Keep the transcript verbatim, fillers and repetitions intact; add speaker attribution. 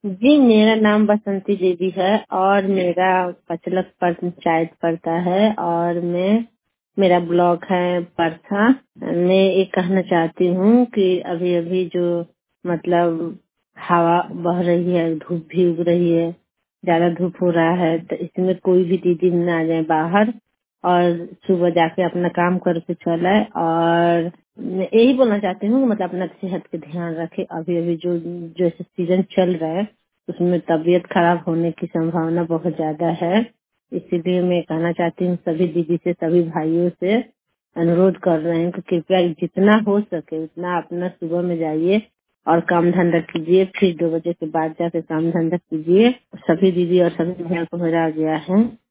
Speaker 1: जी, मेरा नाम बसंती देवी है और मेरा पचलक पंचायत पड़ता है और मैं मेरा ब्लॉक है परसा। मैं ये कहना चाहती हूँ कि अभी अभी जो मतलब हवा बह रही है, धूप भी उग रही है, ज्यादा धूप हो रहा है, तो इसमें कोई भी दीदी ना जाए बाहर और सुबह जाके अपना काम करके चले। और मैं यही बोलना चाहती हूँ कि मतलब अपना सेहत पे ध्यान रखे। अभी अभी जो जैसे सीजन चल रहा है उसमें तबीयत खराब होने की संभावना बहुत ज्यादा है। इसीलिए मैं कहना चाहती हूँ सभी दीदी से, सभी भाइयों से अनुरोध कर रहे हैं कि कृपया जितना हो सके उतना अपना सुबह में जाइए और काम धंधा कीजिए, फिर दो बजे के बाद जाके काम धंधा कीजिए। सभी दीदी और सभी भाइयों को मेरा आ गया है।